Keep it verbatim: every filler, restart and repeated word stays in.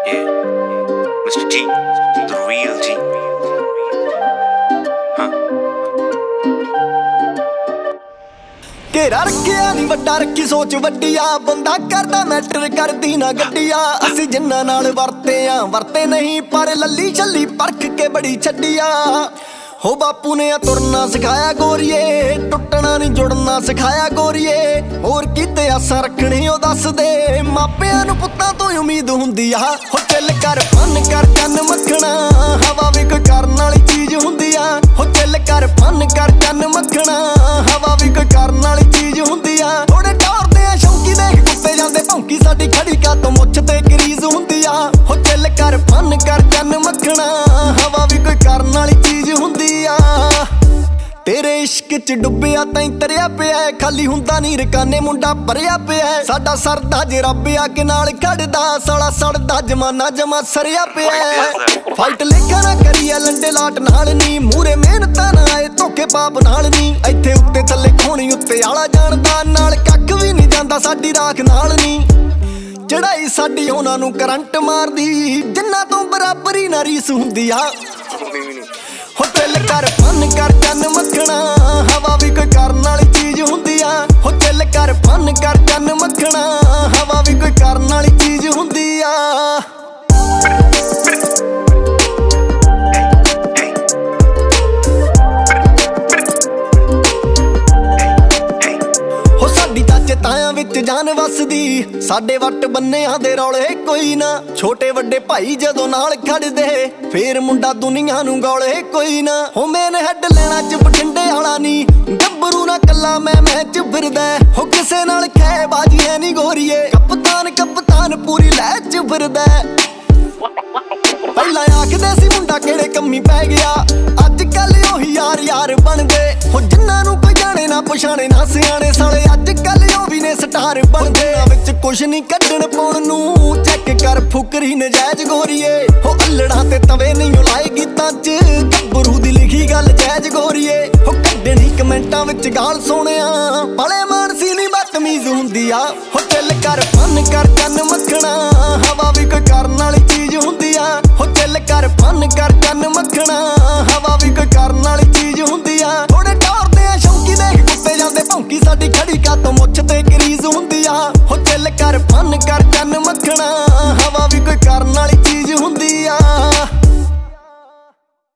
Yeah, Mister G, the real G. Huh. घेरा रखिया नी वड्डा रखी सोच वड्डिया बंदा करदा मैटर करदी ना गड्डिया असी जिन्ना नाल वरते आ वरते नहीं पर लल्ली छल्ली परख के बड़ी छड्डिया हो बापू ने तुरना सिखाया गोरीए टुटना नहीं जुड़ना सिखाया गोरीए होर किते आसां रखनी ओ दस दे मापियां नूं पुत्तां तो उम्मीद हुंदी आ हो चिल कर फन कर चन मखना हवा भी कोई करन वाली चीज हुंदी आ हो चिल कर फन कर चन मखना हवा भी कोई करन वाली चीज हुंदी आ थोड़े टौरदे आ शौकी देख कुत्ते जांदे भौंकी साडी खड़ी का तो मुੱਛ ते गरीज हुंदी आ हो चिल कर फन कर चन मखना हवा भी कोई करन वाली चीज हुंदी तेरे इश्क च डुबिया ताई तरिया पिया खाली हुंदा नी रकाने मुंडा भरिया पिया साडा सरदा जे रब आ के नाल खड़दा साला सड़दा जमाना जमा सरिया पिया फाइट लेखा ना करिया लंडे लाट नाल नी मूरे मेहनतां ना आए धोखे पाप नाल नी इत्थे उत्ते थल्ले खोणी उत्ते आला जानदा नाल कख भी नहीं जांदा साडी राख नाल नी चढ़ाई साडी उहनां नूं करंट मारदी जिन्ना तो बराबरी ना रीस हुंदी आ हो चिल कर फन कर चन मखना हवा भी कोई करन वाली चीज हुंदी आ हो चिल कर फन कर चन मखना हवा भी कोई करन वाली चीज हुंदी आ तायां विच जान वसदी साडे वट बन्नियां दे रौले कोई ना छोटे वड्डे भाई जदों नाल खड़दे फेर मुंडा दुनिया नूं गौले कोई ना हो मेन हैड लेना च बठिंडे वाला नी गब्बरू ना कल्ला मैं मैच फिरदा हो किसे नाल खै बाजियां नी गोरीए कप्तान कप्तान पूरी लै च फिरदा पहला आखदे सी मुंडा केड़े कम्मी पै गया अज कल ओही यार यार बन गए हो जिन्हां नूं कोई जाने ना पछाणे ना सियाणे साले अज कल स्टार बनदे विच कुछ नहीं कड्डण पाउण नूं चेक कर फुकरी नजायज गोरीए हो अल्लड़ां ते तवे नहीं लाए गीतां च गब्बरू दी लिखी गल जायज गोरीए हो कड्डणी कमेंटां विच गाल सोहणिया भले मानसी नहीं बदतमीज हुंदी आ हो चिल कर फन कर चन मखना हवा भी कोई करन वाली चीज हुंदी आ हो चिल कर फन कर चन मखना हवा भी कोई करन वाली चीज हुंदी